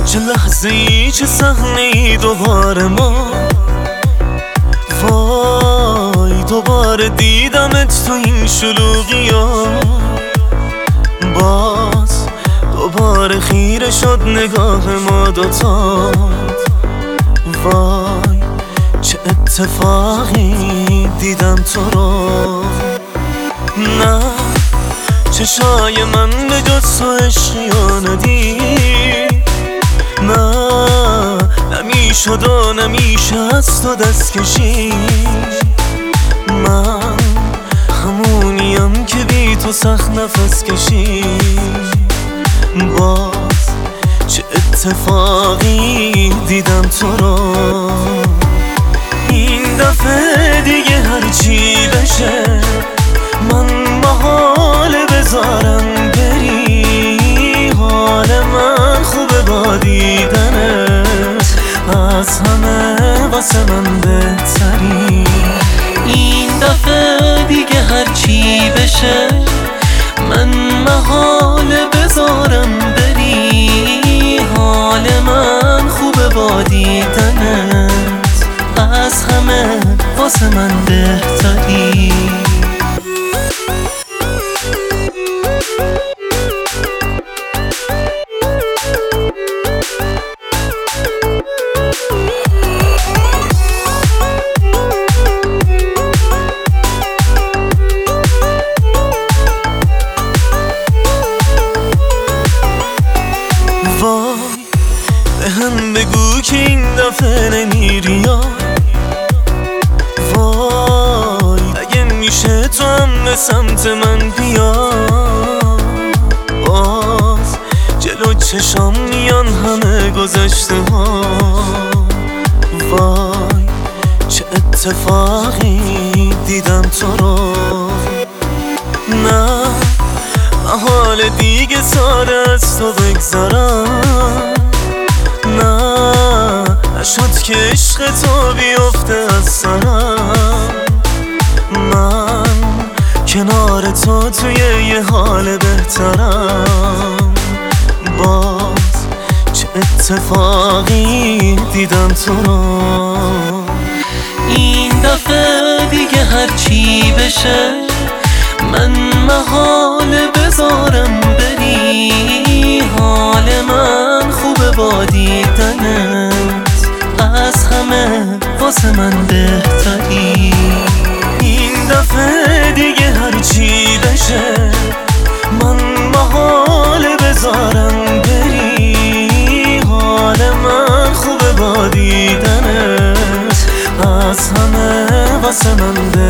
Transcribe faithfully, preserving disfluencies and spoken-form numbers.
چه لحظه ای چه صحنه ای دوباره ما، وای دوباره دیدمت تو این شلوغی ها. باز دوباره خیره شد نگاه ما دوتا، وای چه اتفاقی دیدم تو رو. نه چشای من به جز تو عشقی ندید، نه نمیشد و نمیشه از تو دست کشید. من همونیم که بی تو سخت نفس کشید. باز چه اتفاقی دیدم تو رو. این دفعه دیگه هرچی بشه من محال بذارم بری. حال من خوبه با دیدنت، از همه واسه من بهتری. این دفعه دیگه هرچی بشه من محال بذارم بری. حال من خوبه با دیدنت، از همه واسه من بهتری. وای به هم بگو که این دفعه نمیری یا وای، اگه میشه تو هم به سمت من بیا. باز جلو چشام میان همه گذشته ها، وای چه اتفاقی دیدم تو رو. نه حال دیگه ساده از تو بگذارم، نه نشد که عشق تو بیفته از سرم. من کنار تو توی یه حال بهترم. باز چه اتفاقی دیدم تو رو. این دفعه دیگه هرچی بشه من محال بذارم بری. حال من خوبه با دیدنت، از همه واسه من بهتری. این دفعه دیگه هرچی بشه من محال بذارم بری. حال من خوبه با دیدنت، از همه واسه من بهتری.